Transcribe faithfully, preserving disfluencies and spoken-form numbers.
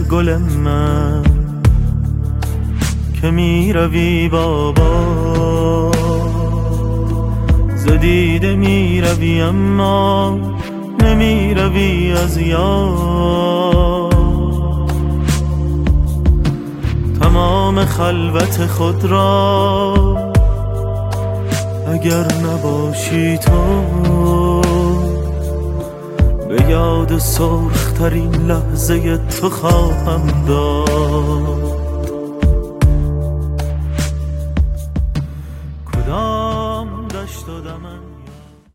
گل من که می روی بابا، زدیده می روی اما نمی روی از یاد. تمام خلوت خود را اگر نباشی تو، به یاد سرخ ترین لحظه تو خواهم داد.